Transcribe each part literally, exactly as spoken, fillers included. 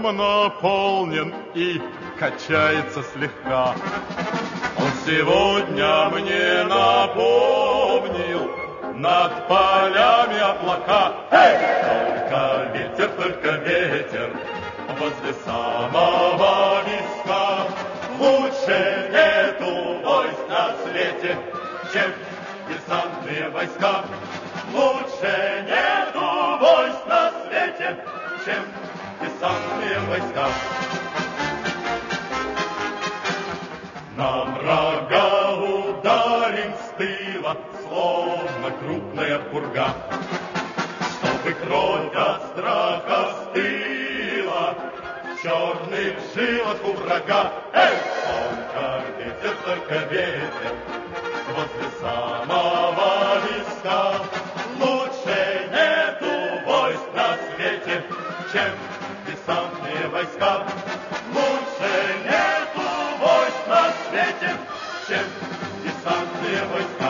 наполнен и качается слегка. Он сегодня мне напомнил над полями облака. Эй! Только ветер, только ветер возле самого виска. Лучше нету войск на свете, чем десантные войска. Лучше нету войск на свете, чем десантные войска. На врага ударим с тыла, словно крупная пурга, чтобы кровь от страха стыла в черных жилах у врага. Эй! Только ветер, только ветер возле самого виска. Лучше нету войск на свете, чем десантные войска. Лучше нету войск на свете, чем десантные войска.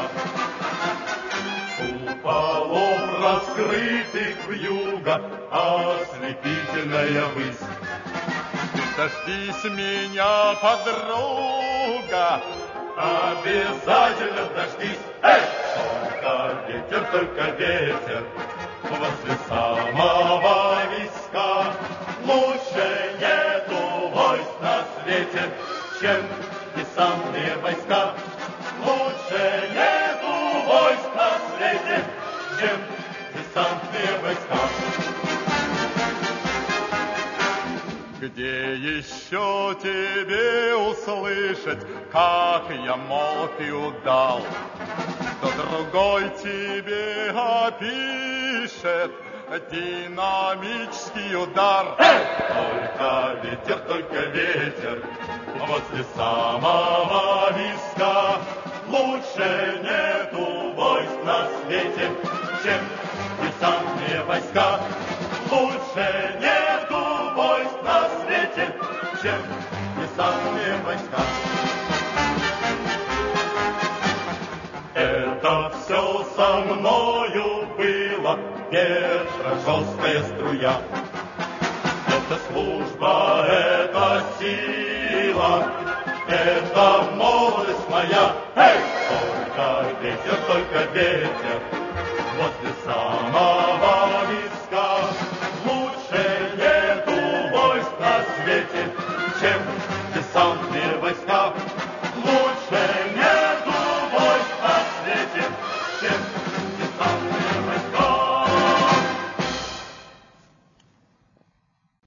Куполом раскрытых вьюга ослепительная высь. Дождись меня, подруга, обязательно дождись. Эй! Только ветер, только ветер возле самого виска. Лучше нету войск на свете, чем десантные войска. Лучше нету войск на свете, чем десантные войска. Где еще тебе услышать, как я молод и удал? Кто другой тебе опишет динамический удар? Эй! Только ветер, только ветер возле самого виска. Лучше нету войск на свете, чем десантные войска. Лучше нету войск на свете, чем десантные войска. Это все со мною было, ветра жесткая струя. Это служба, это сила, это молодость моя. Эй! Только ветер, только ветер возле самого виска. Лучше нету войск на свете, чем десантные войска. Лучше нету войск на свете, чем